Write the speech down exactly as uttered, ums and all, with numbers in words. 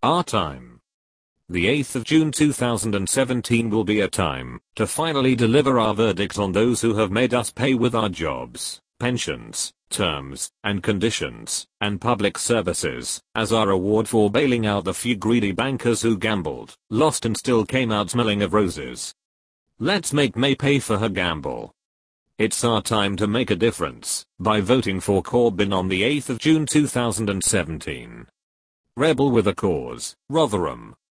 Our time. The eighth of June two thousand seventeen will be a time to finally deliver our verdict on those who have made us pay with our jobs, pensions, terms and conditions, and public services, as our reward for bailing out the few greedy bankers who gambled, lost and still came out smelling of roses. Let's make May pay for her gamble. It's our time to make a difference by voting for Corbyn on the eighth of June two thousand seventeen. Rebel with a cause, Rotherham.